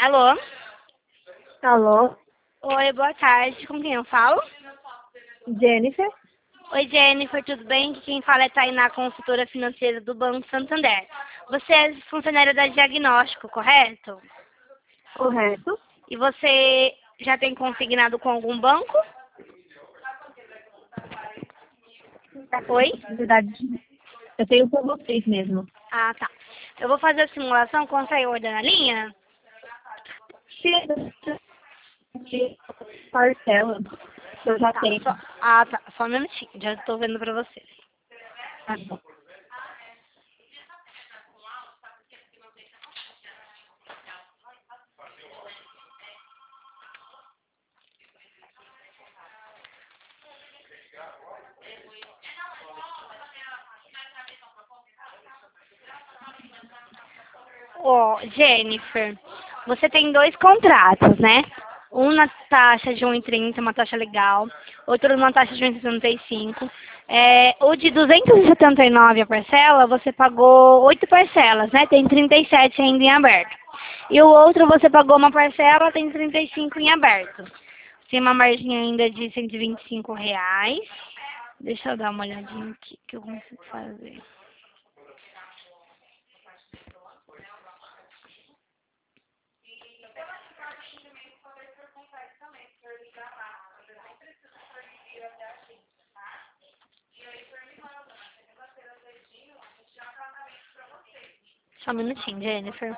Alô? Alô, Oi, boa tarde. Com quem eu falo? Jennifer? Oi, Jennifer, tudo bem? Aqui quem fala é Tainá, consultora financeira do Banco Santander. Você é funcionária da Diagnóstico, correto? Correto. E você já tem consignado com algum banco? Oi? Na verdade, eu tenho com vocês mesmo. Ah, tá. Eu vou fazer a simulação, consegue olhar na linha? Se parcela, eu já Tá, tenho. tá. Só um minutinho, já estou vendo pra você. Tá bom. Ó, Jennifer, você tem dois contratos, né? Um na taxa de 1,30, uma taxa legal. Outro numa taxa de 1,75. O de 279 a parcela, você pagou 8 parcelas, né? Tem 37 ainda em aberto. E o outro você pagou uma parcela, tem 35 em aberto. Tem uma margem ainda de R$ 125. Deixa eu dar uma olhadinha aqui que eu consigo fazer. Só um minutinho, Jennifer.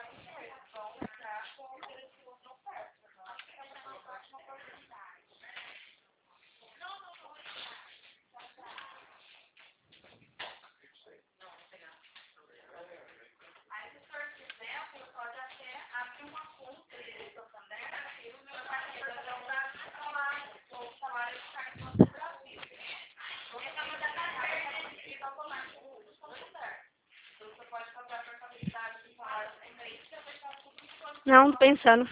Não, tô pensando.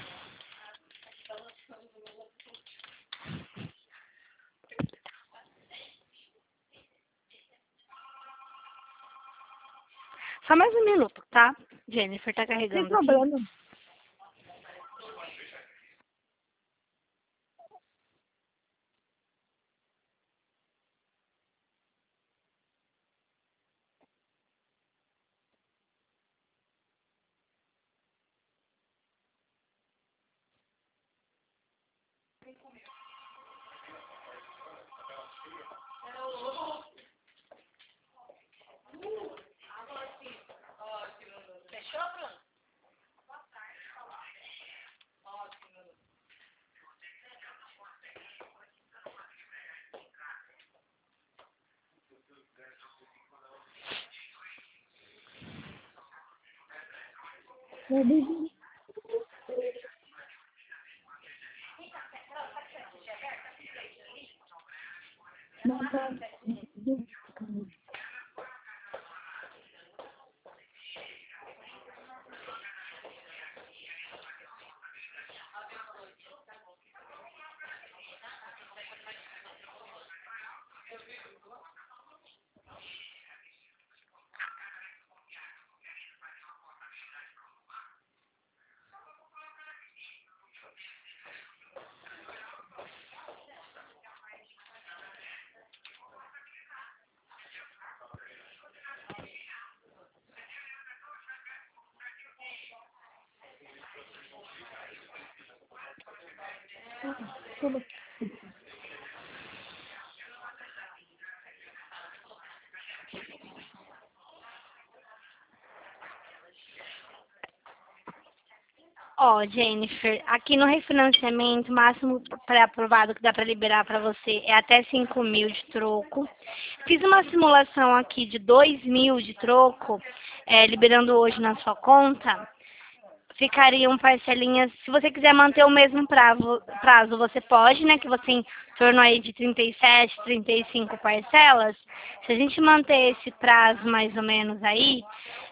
Só mais um minuto, tá? Jennifer tá Sem carregando aqui. problema. Ó, Jennifer, aqui no refinanciamento, o máximo pré-aprovado que dá para liberar para você é até 5.000 de troco. Fiz uma simulação aqui de 2.000 de troco, liberando hoje na sua conta. Ficariam parcelinhas, se você quiser manter o mesmo prazo, você pode, né, que você tem em torno aí de 37, 35 parcelas. Se a gente manter esse prazo mais ou menos aí,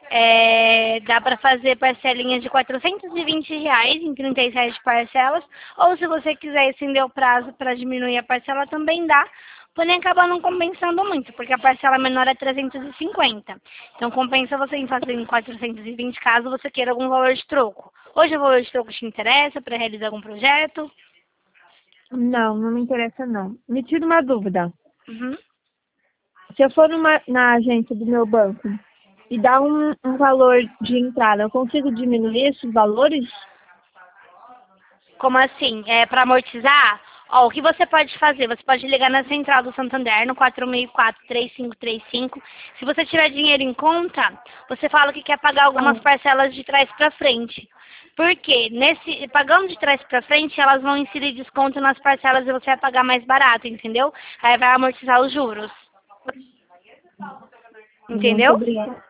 dá para fazer parcelinhas de R$ 420 em 37 parcelas, ou se você quiser estender o prazo para diminuir a parcela, também dá, porém acaba não compensando muito, porque a parcela menor é 350. Então compensa você em fazer em 420 caso você queira algum valor de troco. Hoje o valor de troco te interessa para realizar algum projeto? Não, não me interessa não. Me tira uma dúvida. Uhum. Se eu for na agência do meu banco e dar um valor de entrada, eu consigo diminuir esses valores? Como assim? É para amortizar? Ó, o que você pode fazer? Você pode ligar na central do Santander no 464-3535. Se você tiver dinheiro em conta, você fala que quer pagar algumas Ah, parcelas de trás para frente. Por quê? Pagando de trás para frente, elas vão inserir desconto nas parcelas e você vai pagar mais barato, entendeu? Aí vai amortizar os juros. muito Entendeu? obrigada.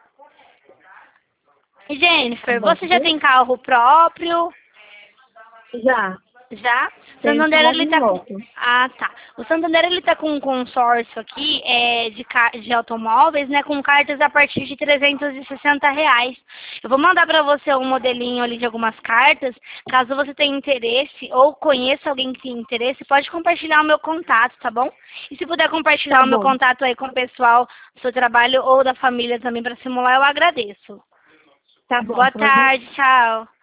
E Tá Jennifer, bom. você já tem carro próprio? Já, Já? O tenho Santander, carro ele e tá com... moto. Ah, tá. O Santander, ele tá com um consórcio aqui de automóveis, né? Com cartas a partir de R$ 360. Eu vou mandar pra você um modelinho ali de algumas cartas. Caso você tenha interesse ou conheça alguém que tenha interesse, pode compartilhar o meu contato, tá bom? E se puder compartilhar Tá o meu bom, contato aí com o pessoal do seu trabalho ou da família também pra simular, eu agradeço. tá bom, Boa pode. tarde, tchau.